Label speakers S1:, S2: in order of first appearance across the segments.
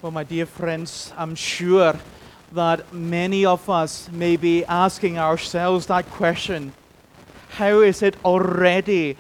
S1: Well, my dear friends, I'm sure that many of us may be asking ourselves that question. How is it already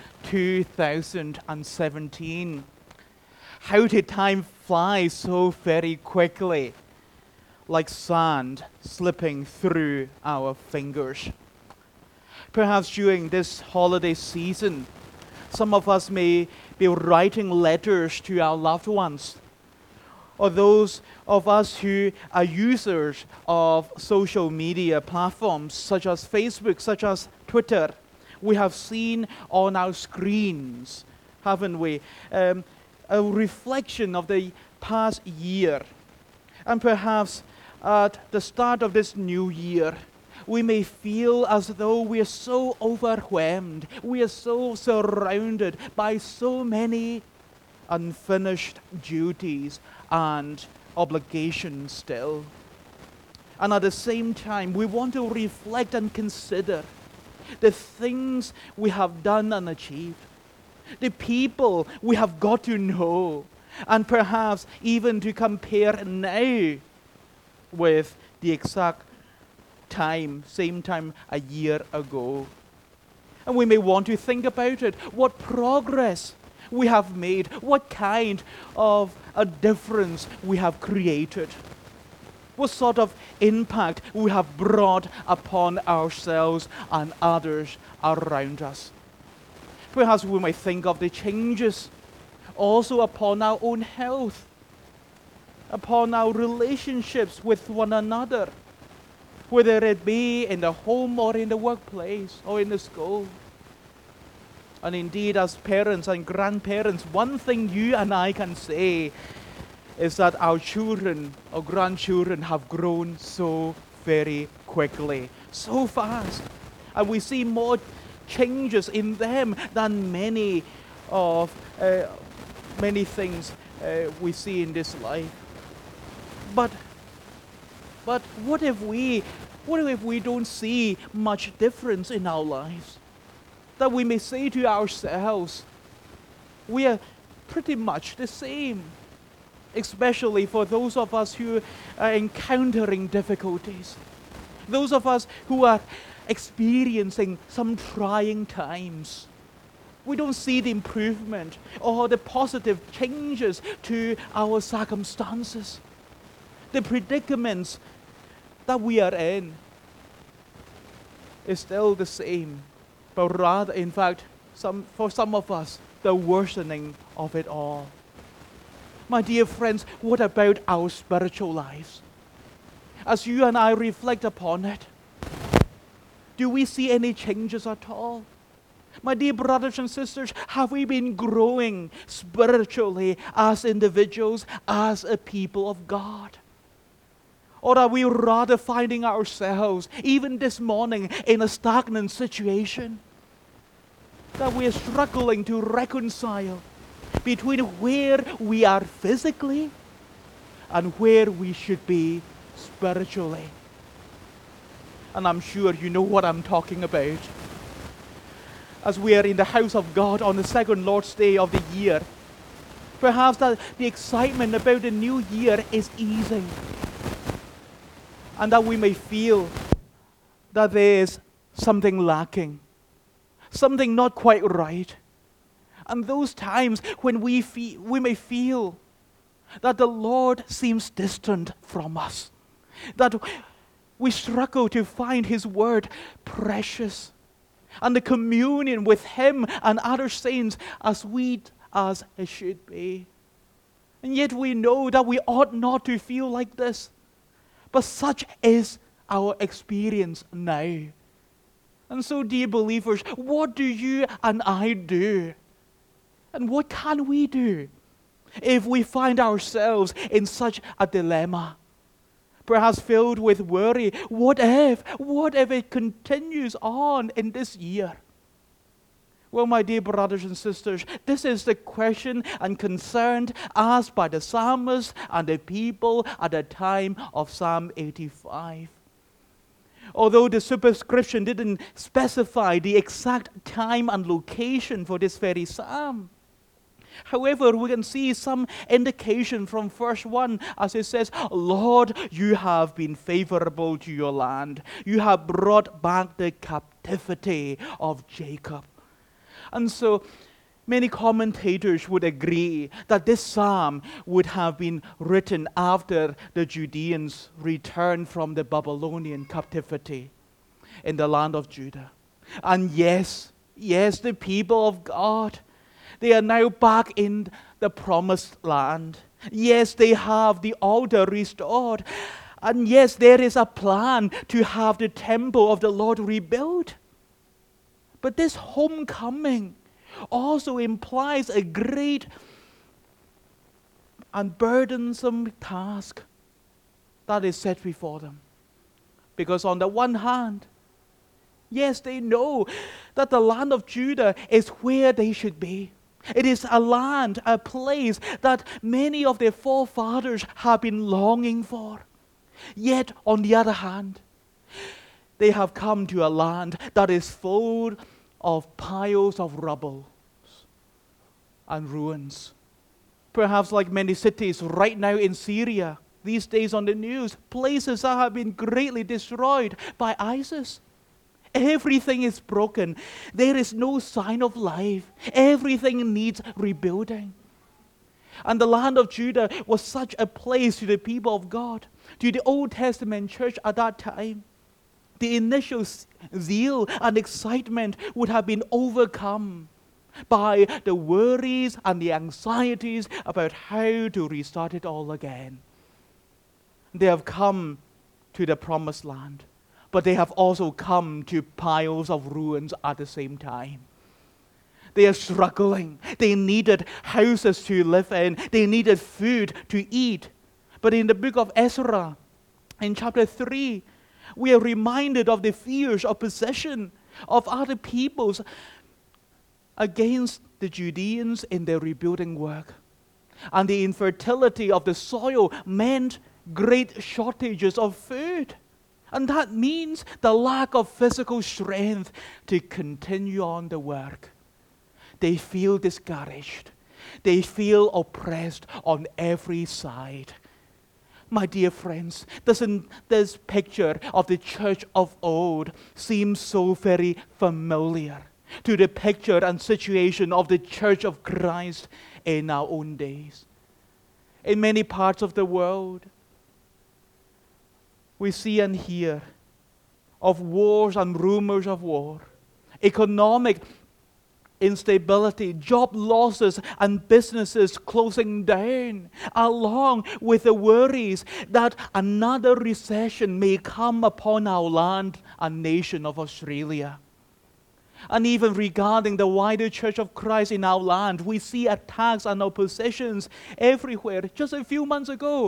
S1: 2017? How did time fly so very quickly, like sand slipping through our fingers? Perhaps during this holiday season, some of us may be writing letters to our loved ones, or those of us who are users of social media platforms such as Facebook, such as Twitter. We have seen on our screens, haven't we, a reflection of the past year. And perhaps at the start of this new year, we may feel as though we are so overwhelmed. We are so surrounded by so many unfinished duties and obligations still. And at the same time, we want to reflect and consider the things we have done and achieved, the people we have got to know, and perhaps even to compare now with the exact same time a year ago. And we may want to think about it, what progress we have made, what kind of a difference we have created, what sort of impact we have brought upon ourselves and others around us. Perhaps we might think of the changes also upon our own health, upon our relationships with one another, whether it be in the home or in the workplace or in the school. And indeed, as parents and grandparents, one thing you and I can say is that our children or grandchildren have grown so very quickly, so fast. And we see more changes in them than many things we see in this life. But what if we don't see much difference in our lives? That we may say to ourselves, we are pretty much the same, especially for those of us who are encountering difficulties, those of us who are experiencing some trying times. We don't see the improvement or the positive changes to our circumstances, the predicaments that we are in is still the same, but rather, in fact, for some of us, the worsening of it all. My dear friends, what about our spiritual lives? As you and I reflect upon it, do we see any changes at all? My dear brothers and sisters, have we been growing spiritually as individuals, as a people of God? Or are we rather finding ourselves, even this morning, in a stagnant situation? That we are struggling to reconcile between where we are physically and where we should be spiritually. And I'm sure you know what I'm talking about. As we are in the house of God on the second Lord's Day of the year, perhaps that the excitement about the new year is easing. And that we may feel that there is something lacking, something not quite right. And those times when we may feel that the Lord seems distant from us, that we struggle to find His word precious, and the communion with Him and other saints as sweet as it should be. And yet we know that we ought not to feel like this. But such is our experience now. And so, dear believers, what do you and I do? And what can we do if we find ourselves in such a dilemma? Perhaps filled with worry. What if it continues on in this year? Well, my dear brothers and sisters, this is the question and concern asked by the psalmist and the people at the time of Psalm 85. Although the superscription didn't specify the exact time and location for this very psalm, However, we can see some indication from verse 1 as it says, Lord, you have been favorable to your land. You have brought back the captivity of Jacob. And so many commentators would agree that this psalm would have been written after the Judeans returned from the Babylonian captivity in the land of Judah. And yes, the people of God, they are now back in the promised land. Yes, they have the altar restored. And yes, there is a plan to have the temple of the Lord rebuilt. But this homecoming also implies a great and burdensome task that is set before them. Because on the one hand, yes, they know that the land of Judah is where they should be. It is a land, a place that many of their forefathers have been longing for. Yet, on the other hand, they have come to a land that is full of piles of rubble and ruins. Perhaps like many cities right now in Syria, these days on the news, places that have been greatly destroyed by ISIS. Everything is broken. There is no sign of life. Everything needs rebuilding. And the land of Judah was such a place to the people of God, to the Old Testament church at that time. The initial zeal and excitement would have been overcome by the worries and the anxieties about how to restart it all again. They have come to the promised land, but they have also come to piles of ruins at the same time. They are struggling. They needed houses to live in. They needed food to eat. But in the book of Ezra, in chapter 3, we are reminded of the fierce opposition of other peoples against the Judeans in their rebuilding work. And the infertility of the soil meant great shortages of food. And that means the lack of physical strength to continue on the work. They feel discouraged. They feel oppressed on every side. My dear friends, doesn't this picture of the church of old seem so very familiar to the picture and situation of the church of Christ in our own days? In many parts of the world, we see and hear of wars and rumors of war, economic instability, job losses, and businesses closing down, along with the worries that another recession may come upon our land and nation of Australia. And even regarding the wider Church of Christ in our land, we see attacks and oppositions everywhere. Just a few months ago,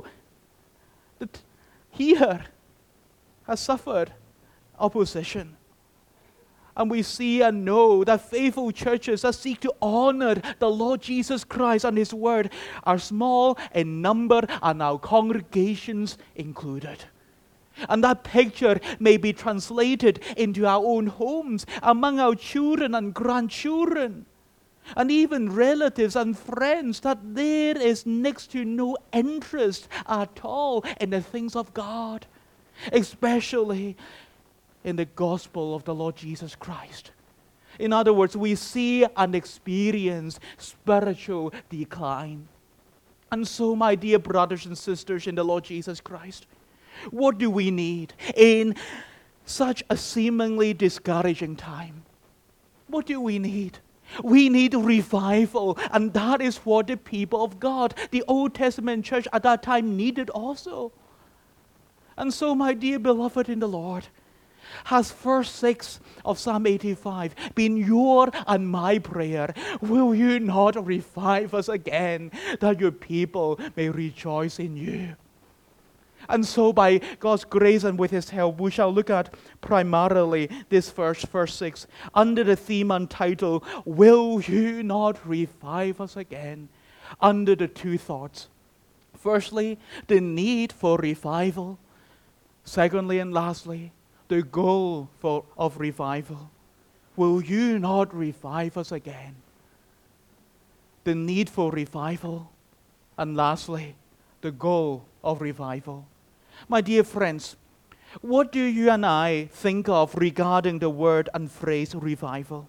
S1: here has suffered opposition. And we see and know that faithful churches that seek to honor the Lord Jesus Christ and His Word are small in number, and our congregations included. And that picture may be translated into our own homes, among our children and grandchildren, and even relatives and friends, that there is next to no interest at all in the things of God, especially in the gospel of the Lord Jesus Christ. In other words, we see and experience spiritual decline. And so, my dear brothers and sisters in the Lord Jesus Christ, what do we need in such a seemingly discouraging time? What do we need? We need revival, and that is what the people of God, the Old Testament church at that time, needed also. And so, my dear beloved in the Lord, has verse 6 of Psalm 85 been your and my prayer? Will you not revive us again, that your people may rejoice in you? And so by God's grace and with His help, we shall look at primarily this verse 6, under the theme and title, Will you not revive us again? Under the two thoughts. Firstly, the need for revival. Secondly and lastly, the goal of revival. Will you not revive us again? the need for revival, and lastly, the goal of revival. My dear friends, what do you and I think of regarding the word and phrase revival?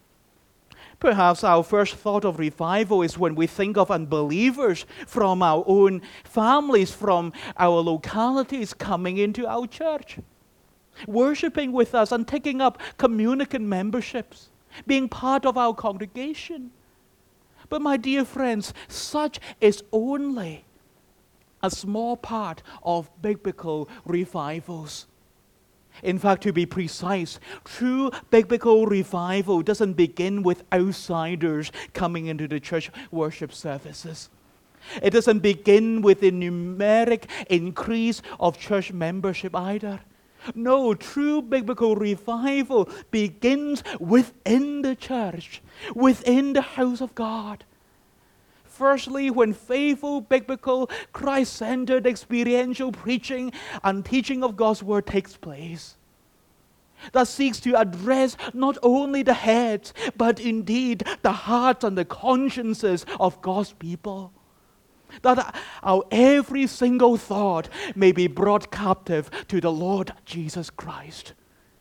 S1: Perhaps our first thought of revival is when we think of unbelievers from our own families, from our localities coming into our church, worshiping with us and taking up communicant memberships, being part of our congregation. But my dear friends, such is only a small part of biblical revivals. In fact, to be precise, true biblical revival doesn't begin with outsiders coming into the church worship services. It doesn't begin with a numeric increase of church membership either. No, true biblical revival begins within the church, within the house of God. Firstly, when faithful, biblical, Christ-centered, experiential preaching and teaching of God's Word takes place, that seeks to address not only the heads, but indeed the hearts and the consciences of God's people, that our every single thought may be brought captive to the Lord Jesus Christ.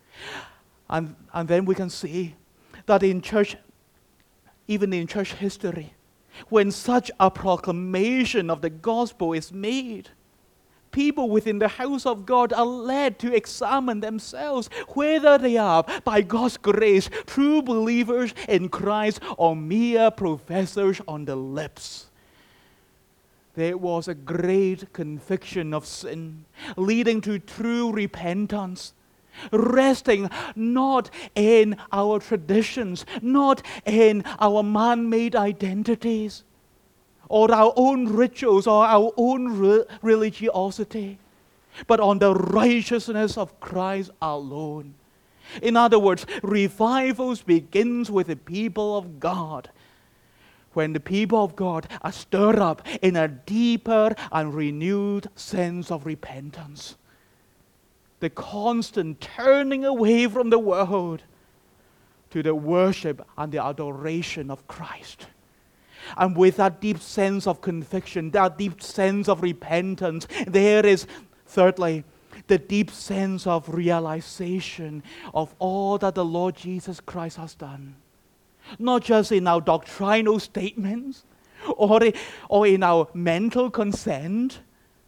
S1: And then we can see that in church, even in church history, when such a proclamation of the gospel is made, people within the house of God are led to examine themselves whether they are, by God's grace, true believers in Christ or mere professors on the lips. There was a great conviction of sin, leading to true repentance, resting not in our traditions, not in our man-made identities, or our own rituals, or our own religiosity, but on the righteousness of Christ alone. In other words, revivals begins with the people of God, when the people of God are stirred up in a deeper and renewed sense of repentance. The constant turning away from the world to the worship and the adoration of Christ. And with that deep sense of conviction, that deep sense of repentance, there is, thirdly, the deep sense of realization of all that the Lord Jesus Christ has done. Not just in our doctrinal statements or in our mental consent.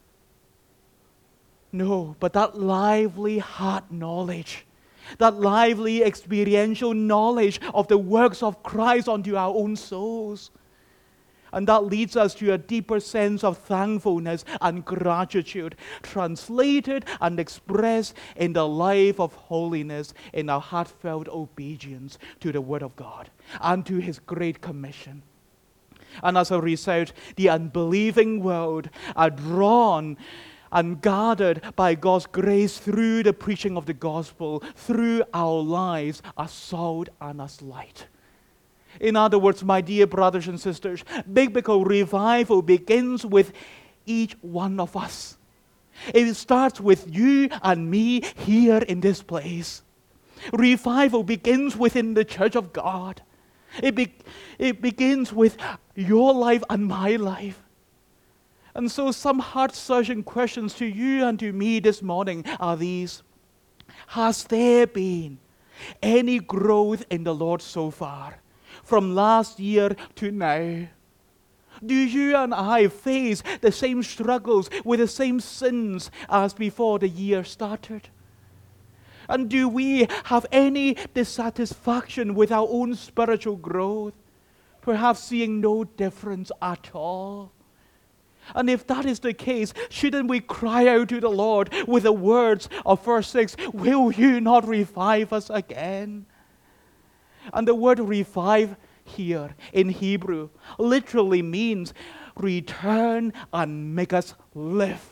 S1: No, but that lively heart knowledge, that lively experiential knowledge of the works of Christ unto our own souls. And that leads us to a deeper sense of thankfulness and gratitude, translated and expressed in the life of holiness, in our heartfelt obedience to the Word of God and to His great commission. And as a result, the unbelieving world are drawn and gathered by God's grace through the preaching of the gospel, through our lives as salt and as light. In other words, my dear brothers and sisters, biblical revival begins with each one of us. It starts with you and me here in this place. Revival begins within the church of God. It begins with your life and my life. And so some heart-searching questions to you and to me this morning are these. Has there been any growth in the Lord so far, from last year to now? Do you and I face the same struggles with the same sins as before the year started? And do we have any dissatisfaction with our own spiritual growth, perhaps seeing no difference at all? And if that is the case, shouldn't we cry out to the Lord with the words of verse 6, "Will you not revive us again?" And the word revive here in Hebrew literally means return and make us live.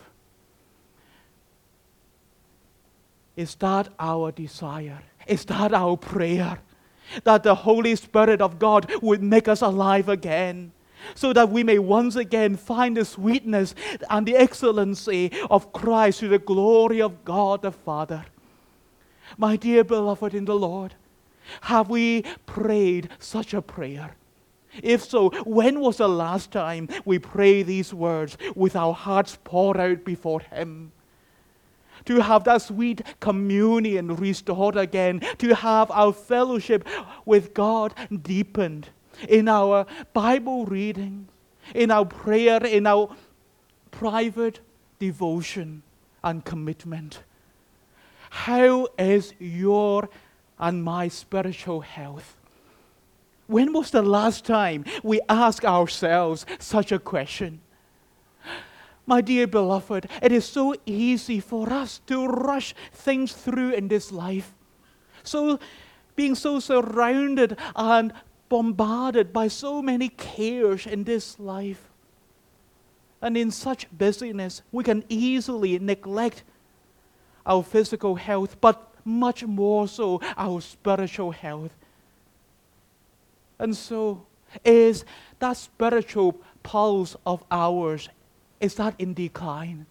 S1: Is that our desire? Is that our prayer? That the Holy Spirit of God would make us alive again, so that we may once again find the sweetness and the excellency of Christ to the glory of God the Father. My dear beloved in the Lord, have we prayed such a prayer? If so, when was the last time we prayed these words with our hearts poured out before Him? To have that sweet communion restored again, to have our fellowship with God deepened in our Bible reading, in our prayer, in our private devotion and commitment. How is your and my spiritual health? When was the last time we asked ourselves such a question? My dear beloved, it is so easy for us to rush things through in this life. Being so surrounded and bombarded by so many cares in this life. And in such busyness, we can easily neglect our physical health, but much more so our spiritual health. And so, is that spiritual pulse of ours, is that in decline?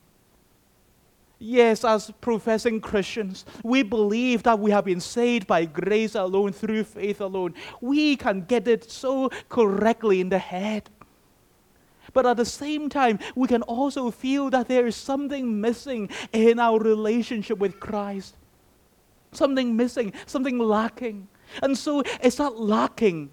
S1: Yes, as professing Christians, we believe that we have been saved by grace alone, through faith alone. We can get it so correctly in the head. But at the same time, we can also feel that there is something missing in our relationship with Christ. Something missing, something lacking. And so, is that lacking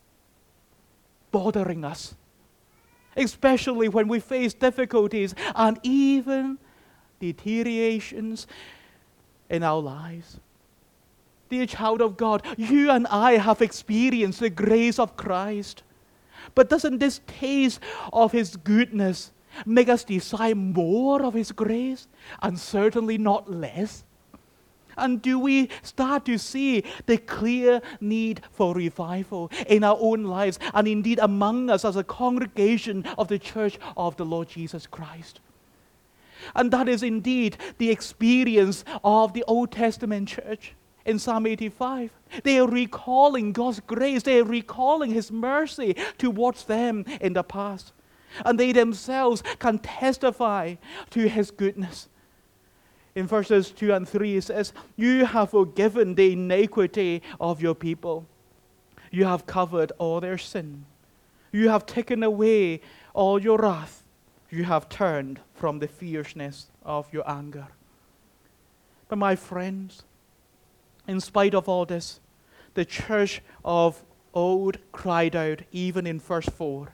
S1: bothering us? Especially when we face difficulties and even deteriorations in our lives. Dear child of God, you and I have experienced the grace of Christ. But doesn't this taste of His goodness make us desire more of His grace, and certainly not less? And do we start to see the clear need for revival in our own lives, and indeed among us as a congregation of the Church of the Lord Jesus Christ? And that is indeed the experience of the Old Testament church in Psalm 85. They are recalling God's grace. They are recalling His mercy towards them in the past. And they themselves can testify to His goodness. In verses 2 and 3 it says, "You have forgiven the iniquity of your people. You have covered all their sin. You have taken away all your wrath. You have turned from the fierceness of your anger." But my friends, in spite of all this, the church of old cried out, even in verse 4,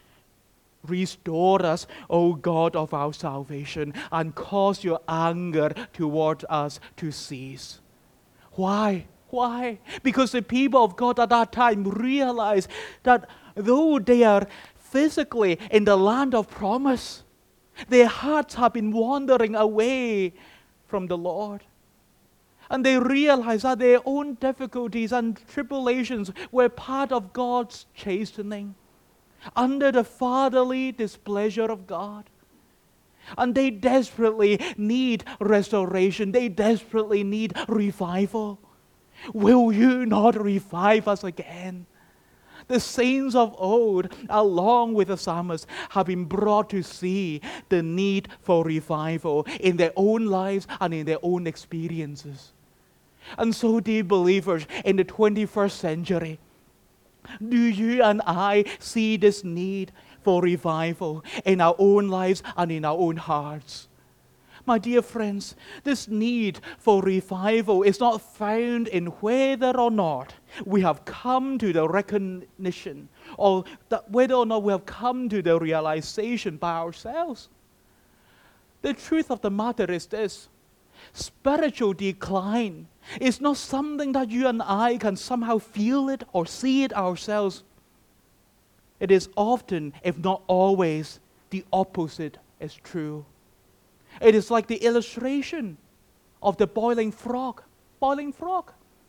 S1: "Restore us, O God of our salvation, and cause your anger toward us to cease." Why? Why? Because the people of God at that time realized that though they are physically in the land of promise, their hearts have been wandering away from the Lord. And they realized that their own difficulties and tribulations were part of God's chastening, under the fatherly displeasure of God. And they desperately need restoration. They desperately need revival. Will you not revive us again? The saints of old, along with the psalmist, have been brought to see the need for revival in their own lives and in their own experiences. And so, dear believers, in the 21st century, do you and I see this need for revival in our own lives and in our own hearts? My dear friends, this need for revival is not found in whether or not we have come to the recognition, or that whether or not we have come to the realization by ourselves. The truth of the matter is this: spiritual decline is not something that you and I can somehow feel it or see it ourselves. It is often, if not always, the opposite is true. It is like the illustration of the boiling frog. Boiling frog.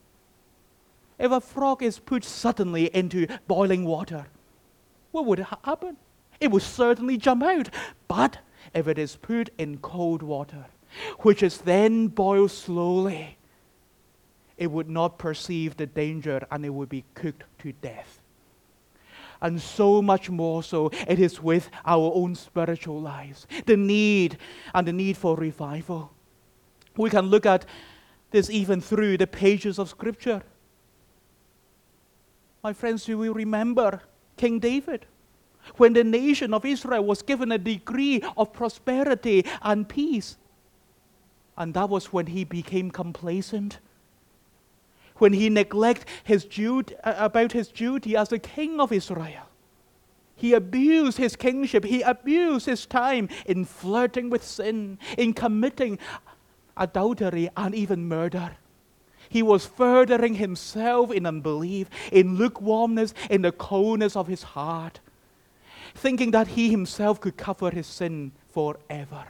S1: If a frog is put suddenly into boiling water, what would happen? It would certainly jump out. But if it is put in cold water, which is then boiled slowly, it would not perceive the danger and it would be cooked to death. And so much more so, it is with our own spiritual lives. The need for revival. We can look at this even through the pages of Scripture. My friends, do we remember King David, when the nation of Israel was given a degree of prosperity and peace. And that was when he became complacent, when he neglected his duty as the king of Israel. He abused his kingship. He abused his time in flirting with sin, in committing adultery and even murder. He was furthering himself in unbelief, in lukewarmness, in the coldness of his heart, thinking that he himself could cover his sin forever.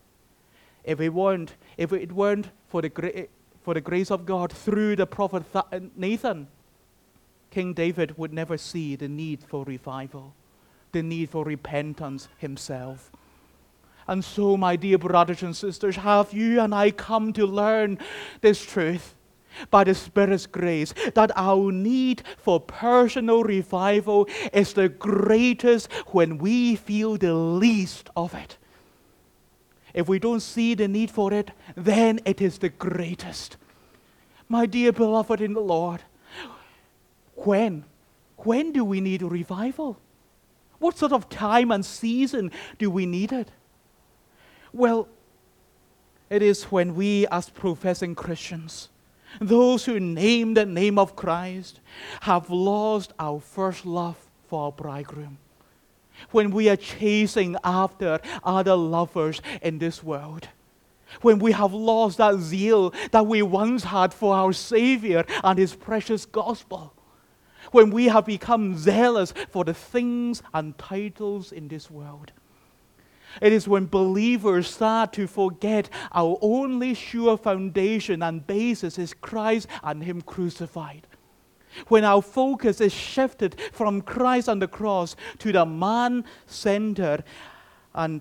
S1: If it weren't for the grace of God through the prophet Nathan, King David would never see the need for revival, the need for repentance himself. And so, my dear brothers and sisters, have you and I come to learn this truth by the Spirit's grace, that our need for personal revival is the greatest when we feel the least of it. If we don't see the need for it, then it is the greatest. My dear beloved in the Lord, when do we need revival? What sort of time and season do we need it? Well, it is when we as professing Christians, those who name the name of Christ, have lost our first love for our bridegroom. When we are chasing after other lovers in this world. When we have lost that zeal that we once had for our Savior and His precious gospel. When we have become zealous for the things and titles in this world. It is when believers start to forget our only sure foundation and basis is Christ and Him crucified. When our focus is shifted from Christ on the cross to the man-centered and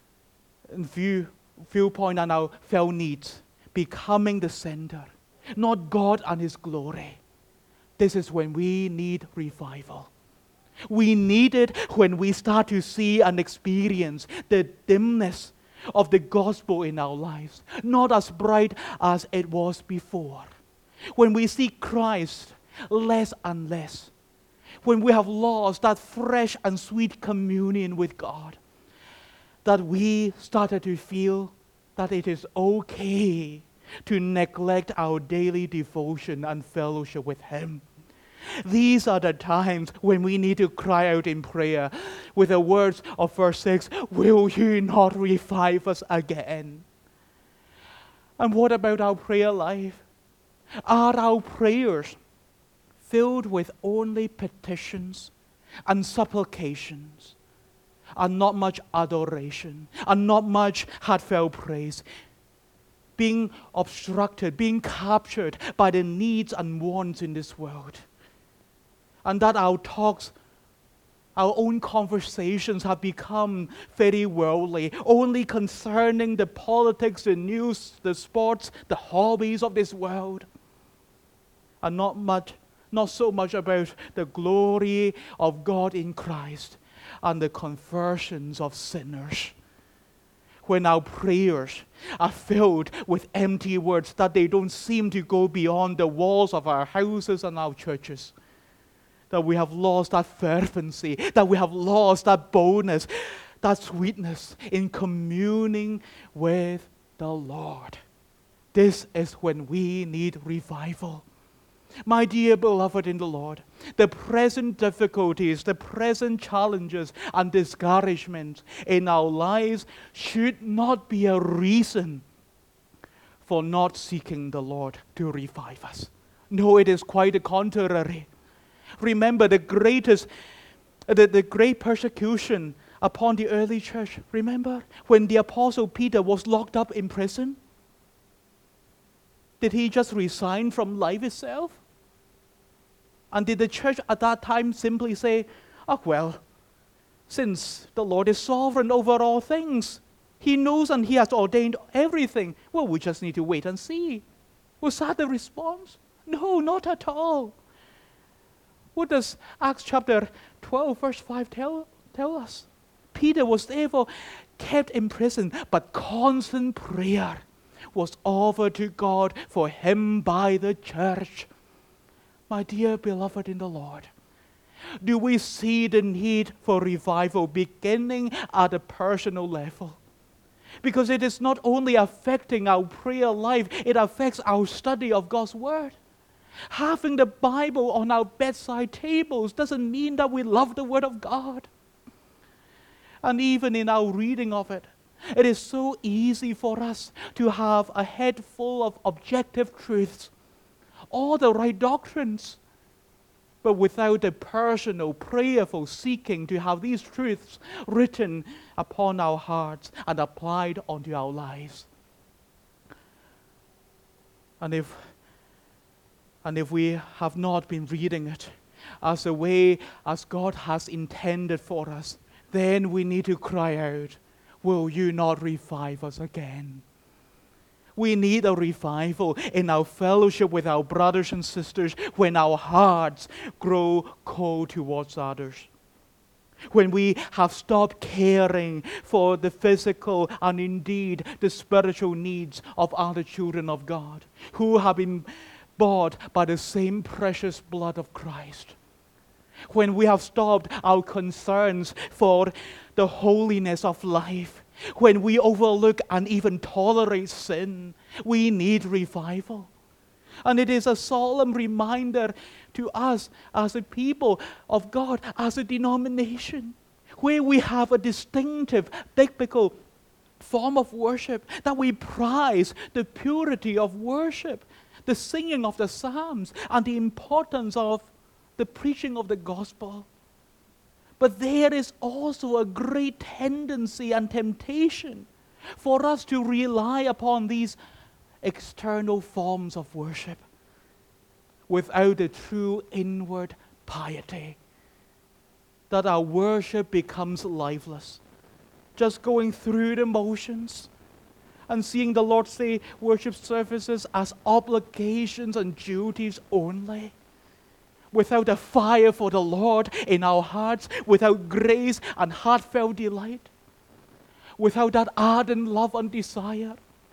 S1: viewpoint and our felt needs becoming the center, not God and His glory. This is when we need revival. We need it when we start to see and experience the dimness of the gospel in our lives, not as bright as it was before. When we see Christ less and less. When we have lost that fresh and sweet communion with God, that we started to feel that it is okay to neglect our daily devotion and fellowship with Him. These are the times when we need to cry out in prayer with the words of verse 6, "Will you not revive us again?" And what about our prayer life? Are our prayers filled with only petitions and supplications, and not much adoration, and not much heartfelt praise, being obstructed, being captured by the needs and wants in this world? And that our talks, our own conversations have become very worldly, only concerning the politics, the news, the sports, the hobbies of this world, and not so much about the glory of God in Christ and the conversions of sinners. When our prayers are filled with empty words that they don't seem to go beyond the walls of our houses and our churches, that we have lost that fervency, that we have lost that boldness, that sweetness in communing with the Lord. This is when we need revival. My dear beloved in the Lord, the present difficulties, the present challenges and discouragements in our lives should not be a reason for not seeking the Lord to revive us. No, it is quite the contrary. Remember the great persecution upon the early church. Remember when the Apostle Peter was locked up in prison? Did he just resign from life itself? And did the church at that time simply say, "Oh, well, since the Lord is sovereign over all things, He knows and He has ordained everything, well, we just need to wait and see"? Was that the response? No, not at all. What does Acts chapter 12, verse 5 tell us? Peter was therefore kept in prison, but constant prayer was offered to God for him by the church. My dear beloved in the Lord, Do we see the need for revival beginning at a personal level? Because it is not only affecting our prayer life, it affects our study of God's Word. Having the Bible on our bedside tables doesn't mean that we love the Word of God. And even in our reading of it, it is so easy for us to have a head full of objective truths, all the right doctrines, but without a personal, prayerful seeking to have these truths written upon our hearts and applied onto our lives. And if we have not been reading it as a way as God has intended for us, then we need to cry out, will you not revive us again? We need a revival in our fellowship with our brothers and sisters when our hearts grow cold towards others. When we have stopped caring for the physical and indeed the spiritual needs of other children of God who have been bought by the same precious blood of Christ. When we have stopped our concerns for the holiness of life, when we overlook and even tolerate sin, we need revival. And it is a solemn reminder to us as a people of God, as a denomination, where we have a distinctive biblical form of worship, that we prize the purity of worship, the singing of the Psalms, and the importance of the preaching of the gospel. But there is also a great tendency and temptation for us to rely upon these external forms of worship without a true inward piety, that our worship becomes lifeless, just going through the motions and seeing the Lord say worship services as obligations and duties only, without a fire for the Lord in our hearts, without grace and heartfelt delight, without that ardent love and desire.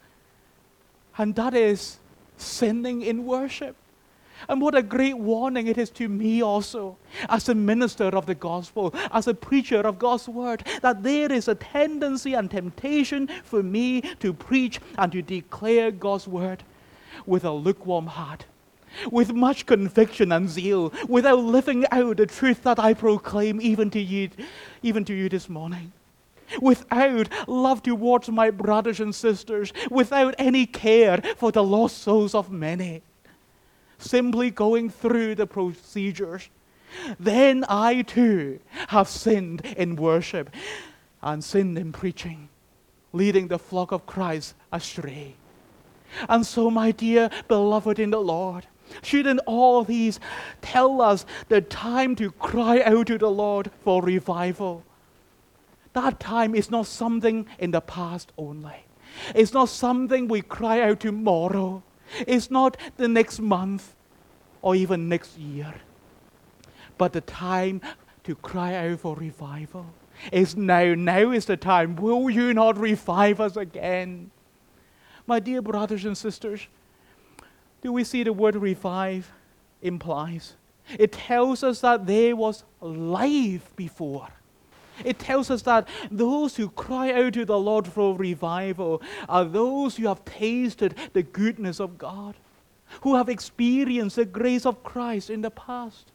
S1: And that is sinning in worship. And what a great warning it is to me also, as a minister of the gospel, as a preacher of God's word, that there is a tendency and temptation for me to preach and to declare God's word with a lukewarm heart, with much conviction and zeal, without living out the truth that I proclaim even to you this morning, without love towards my brothers and sisters, without any care for the lost souls of many, simply going through the procedures. Then I too have sinned in worship and sinned in preaching, leading the flock of Christ astray. And so, my dear beloved in the Lord, shouldn't all these tell us the time to cry out to the Lord for revival? That time is not something in the past only. It's not something we cry out tomorrow. It's not the next month or even next year. But the time to cry out for revival is now. Now is the time. Will you not revive us again? My dear brothers and sisters, do we see the word revive implies? It tells us that there was life before. It tells us that those who cry out to the Lord for revival are those who have tasted the goodness of God, who have experienced the grace of Christ in the past.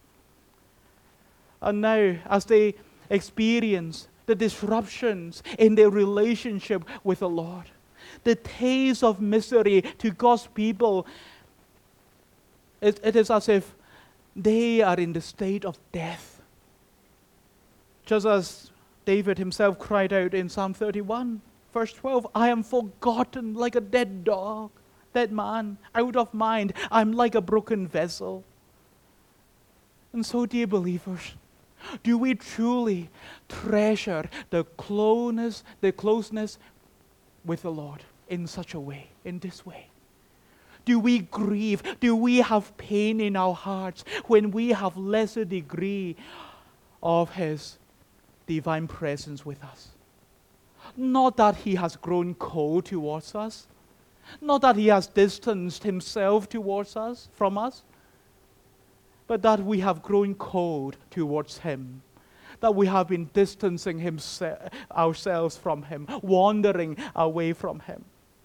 S1: And now, as they experience the disruptions in their relationship with the Lord, the taste of misery to God's people, it is as if they are in the state of death. Just as David himself cried out in Psalm 31, verse 12, I am forgotten like a dead dog, dead man, out of mind. I'm like a broken vessel. And so, dear believers, do we truly treasure the closeness with the Lord in such a way, in this way? Do we grieve? Do we have pain in our hearts when we have lesser degree of His divine presence with us? Not that He has grown cold towards us, not that He has distanced Himself towards us, from us, but that we have grown cold towards Him, that we have been distancing ourselves from Him, wandering away from Him.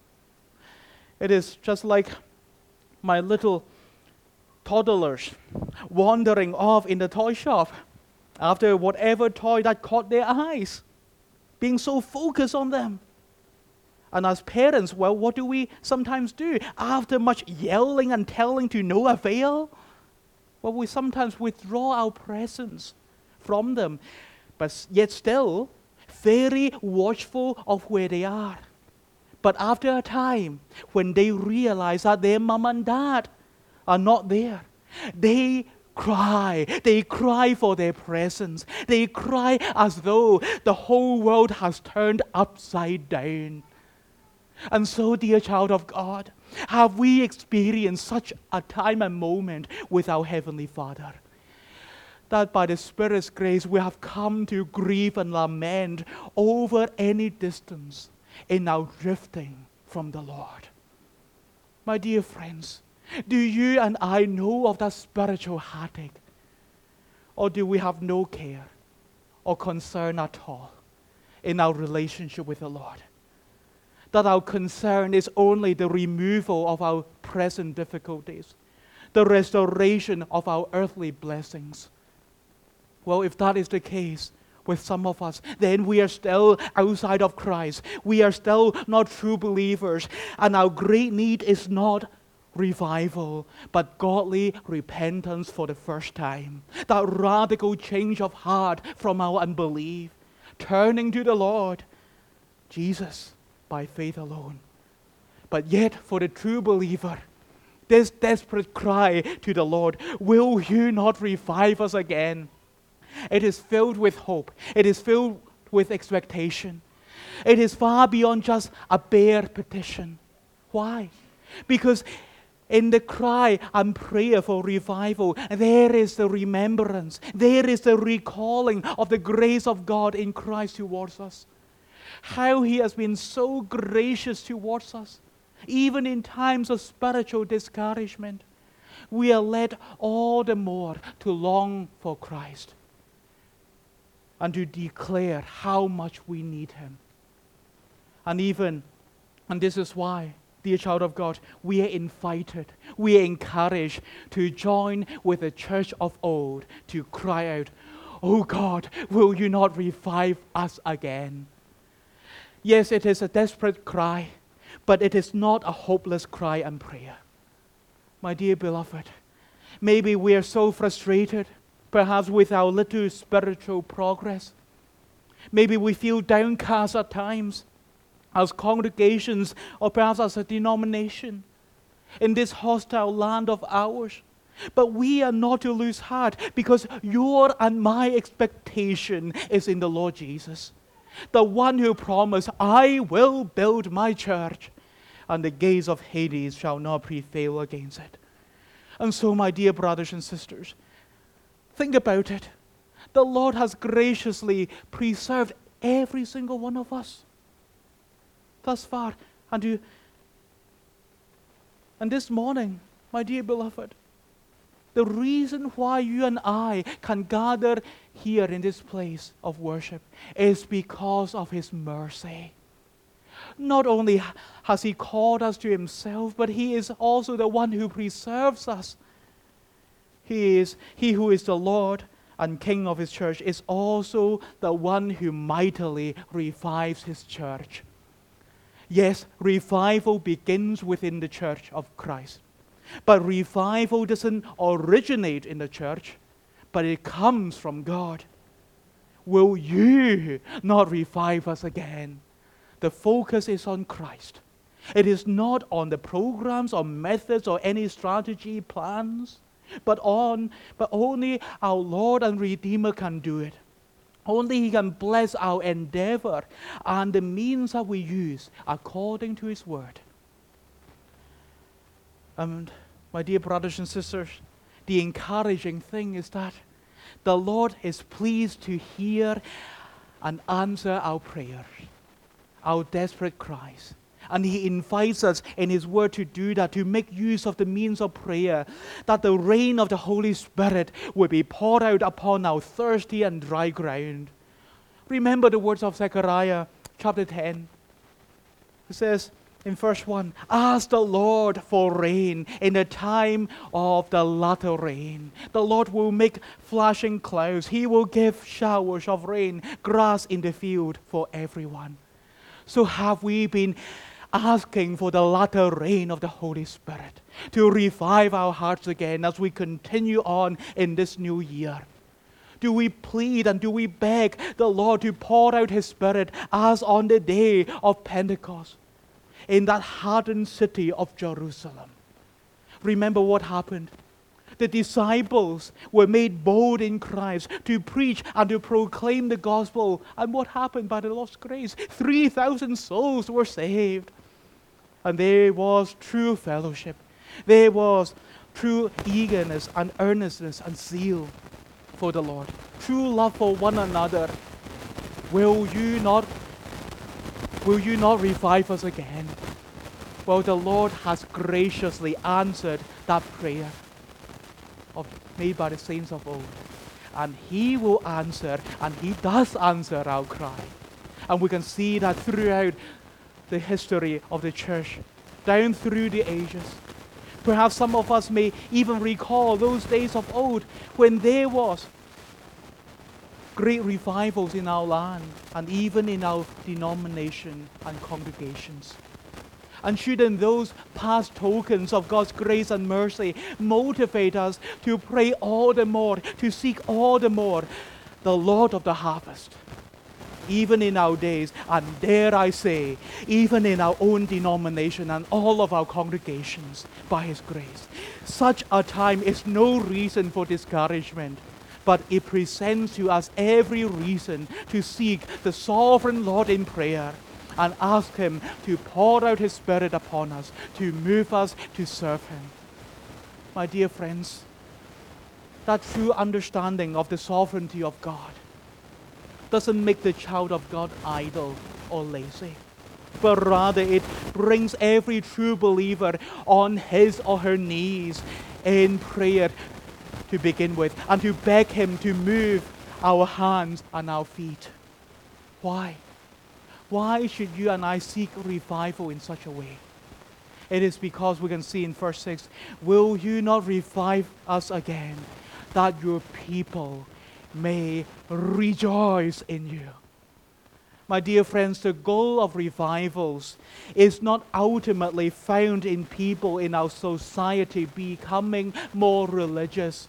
S1: It is just like my little toddlers wandering off in the toy shop after whatever toy that caught their eyes, being so focused on them. And as parents, well, what do we sometimes do? After much yelling and telling to no avail, well, we sometimes withdraw our presence from them, but yet still very watchful of where they are. But after a time, when they realize that their mom and dad are not there, they cry. They cry for their presence. They cry as though the whole world has turned upside down. And so, dear child of God, have we experienced such a time and moment with our Heavenly Father, that by the Spirit's grace we have come to grieve and lament over any distance in our drifting from the Lord? My dear friends, do you and I know of that spiritual heartache? Or do we have no care or concern at all in our relationship with the Lord? That our concern is only the removal of our present difficulties, the restoration of our earthly blessings. Well, if that is the case with some of us, then we are still outside of Christ. We are still not true believers. And our great need is not revival, but godly repentance for the first time. That radical change of heart from our unbelief, turning to the Lord Jesus by faith alone. But yet, for the true believer, this desperate cry to the Lord, will you not revive us again? It is filled with hope. It is filled with expectation. It is far beyond just a bare petition. Why? Because in the cry and prayer for revival, there is the remembrance, there is the recalling of the grace of God in Christ towards us. How He has been so gracious towards us, even in times of spiritual discouragement. We are led all the more to long for Christ and to declare how much we need Him. And this is why, dear child of God, we are invited, we are encouraged to join with the church of old to cry out, "Oh God, will you not revive us again?" Yes, it is a desperate cry, but it is not a hopeless cry and prayer. My dear beloved, maybe we are so frustrated, perhaps with our little spiritual progress. Maybe we feel downcast at times as congregations or perhaps as a denomination in this hostile land of ours. But we are not to lose heart, because your and my expectation is in the Lord Jesus, the one who promised, "I will build my church, and the gates of Hades shall not prevail against it." And so, my dear brothers and sisters, think about it. The Lord has graciously preserved every single one of us thus far. And this morning, my dear beloved, the reason why you and I can gather here in this place of worship is because of His mercy. Not only has He called us to Himself, but He is also the one who preserves us. He who is the Lord and King of His church is also the one who mightily revives His church. Yes, revival begins within the church of Christ. But revival doesn't originate in the church, but it comes from God. Will you not revive us again? The focus is on Christ. It is not on the programs or methods or any strategy plans, but only our Lord and Redeemer can do it. Only He can bless our endeavor and the means that we use according to His word. And my dear brothers and sisters, the encouraging thing is that the Lord is pleased to hear and answer our prayers, our desperate cries. And He invites us in His Word to do that, to make use of the means of prayer, that the rain of the Holy Spirit will be poured out upon our thirsty and dry ground. Remember the words of Zechariah chapter 10. It says in verse 1, ask the Lord for rain in the time of the latter rain. The Lord will make flashing clouds. He will give showers of rain, grass in the field for everyone. So have we been asking for the latter rain of the Holy Spirit to revive our hearts again as we continue on in this new year? Do we plead and do we beg the Lord to pour out His Spirit as on the day of Pentecost in that hardened city of Jerusalem? Remember what happened. The disciples were made bold in Christ to preach and to proclaim the gospel. And what happened by the Lord's grace? 3,000 souls were saved. And there was true fellowship. There was true eagerness and earnestness and zeal for the Lord. True love for one another. Will you not revive us again? Well, the Lord has graciously answered that prayer made by the saints of old. And He will answer, and He does answer our cry. And we can see that throughout the history of the church, down through the ages. Perhaps some of us may even recall those days of old when there was great revivals in our land and even in our denomination and congregations. And shouldn't those past tokens of God's grace and mercy motivate us to pray all the more, to seek all the more the Lord of the harvest? Even in our days, and dare I say, even in our own denomination and all of our congregations, by His grace. Such a time is no reason for discouragement, but it presents to us every reason to seek the sovereign Lord in prayer and ask Him to pour out His Spirit upon us, to move us to serve Him. My dear friends, that true understanding of the sovereignty of God doesn't make the child of God idle or lazy, but rather it brings every true believer on his or her knees in prayer to begin with, and to beg Him to move our hands and our feet. Why? Why should you and I seek revival in such a way? It is because we can see in verse 6, will you not revive us again, that your people may rejoice in you? My dear friends, the goal of revivals is not ultimately found in people in our society becoming more religious,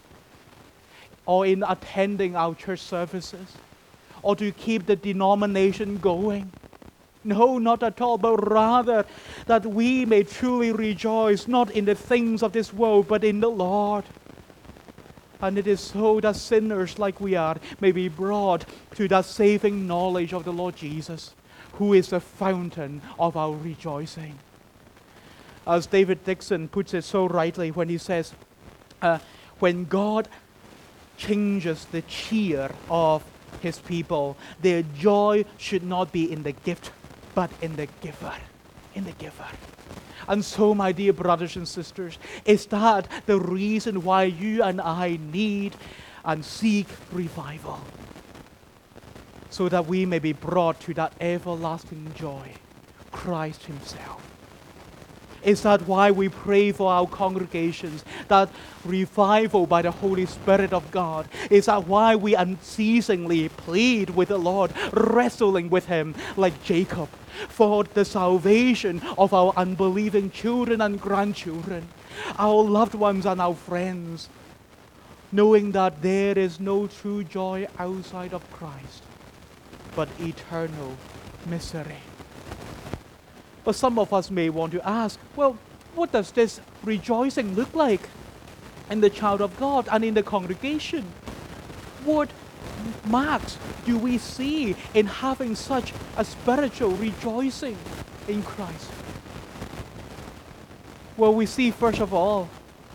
S1: or in attending our church services, or to keep the denomination going. No, not at all, but rather that we may truly rejoice not in the things of this world, but in the Lord. And it is so that sinners like we are may be brought to that saving knowledge of the Lord Jesus, who is the fountain of our rejoicing. As David Dixon puts it so rightly when he says, when God changes the cheer of His people, their joy should not be in the gift, but in the giver. In the giver. And so, my dear brothers and sisters, is that the reason why you and I need and seek revival? So that we may be brought to that everlasting joy, Christ Himself. Is that why we pray for our congregations, that revival by the Holy Spirit of God? Is that why we unceasingly plead with the Lord, wrestling with Him like Jacob, for the salvation of our unbelieving children and grandchildren, our loved ones and our friends, knowing that there is no true joy outside of Christ, but eternal misery? But some of us may want to ask, well, what does this rejoicing look like in the child of God and in the congregation? What marks do we see in having such a spiritual rejoicing in Christ? Well, we see first of all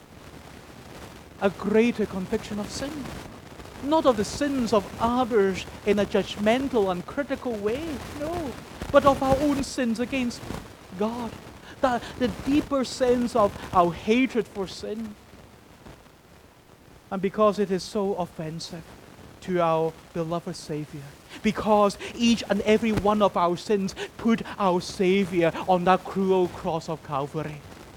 S1: a greater conviction of sin. Not of the sins of others in a judgmental and critical way, no, but of our own sins against God, the deeper sense of our hatred for sin. And because it is so offensive to our beloved Savior, because each and every one of our sins put our Savior on that cruel cross of Calvary,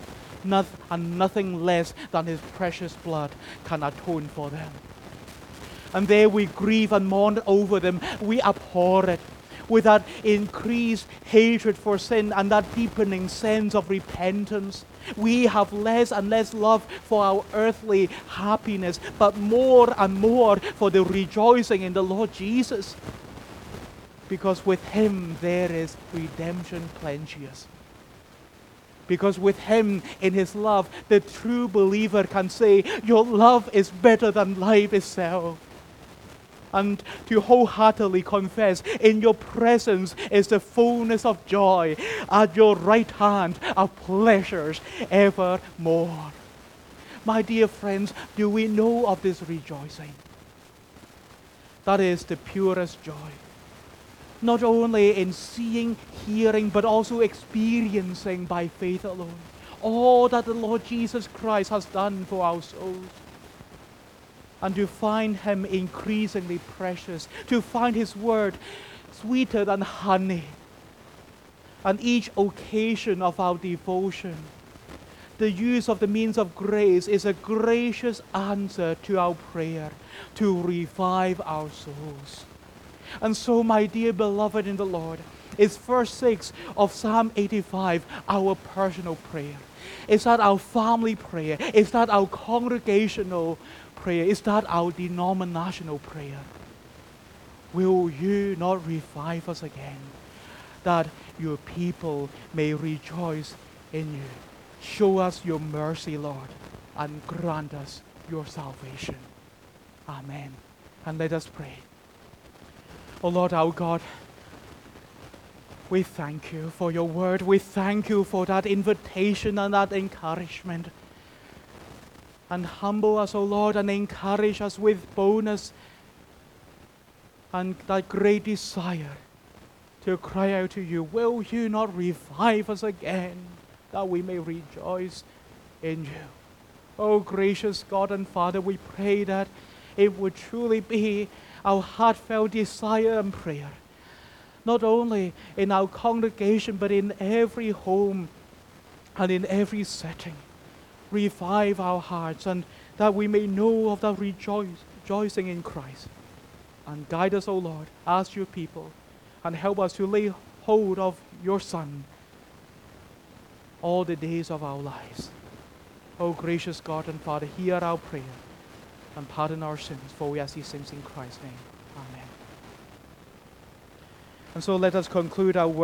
S1: and nothing less than His precious blood can atone for them. And there we grieve and mourn over them. We abhor it with that increased hatred for sin and that deepening sense of repentance. We have less and less love for our earthly happiness, but more and more for the rejoicing in the Lord Jesus. Because with Him there is redemption plenteous. Because with Him in His love, the true believer can say, your love is better than life itself. And to wholeheartedly confess, in your presence is the fullness of joy. At your right hand are pleasures evermore. My dear friends, do we know of this rejoicing? That is the purest joy. Not only in seeing, hearing, but also experiencing by faith alone. All that the Lord Jesus Christ has done for our souls. And to find Him increasingly precious, to find His word sweeter than honey. And each occasion of our devotion, the use of the means of grace is a gracious answer to our prayer to revive our souls. And so, my dear beloved in the Lord, is verse 6 of Psalm 85 our personal prayer? Is that our family prayer? Is that our congregational prayer? Is that our denominational prayer? Will you not revive us again, that your people may rejoice in you? Show us your mercy, Lord, and grant us your salvation. Amen. And let us pray. Oh Lord our God, we thank you for your word. We thank you for that invitation and that encouragement. And humble us, O Lord, and encourage us with boldness and that great desire to cry out to you, will you not revive us again, that we may rejoice in you? Oh, gracious God and Father, we pray that it would truly be our heartfelt desire and prayer, not only in our congregation, but in every home and in every setting. Revive our hearts, and that we may know of that rejoicing in Christ. And guide us, O Lord, as your people, and help us to lay hold of your Son all the days of our lives. O gracious God and Father, hear our prayer and pardon our sins, for we ask these things in Christ's name. Amen. And so let us conclude our work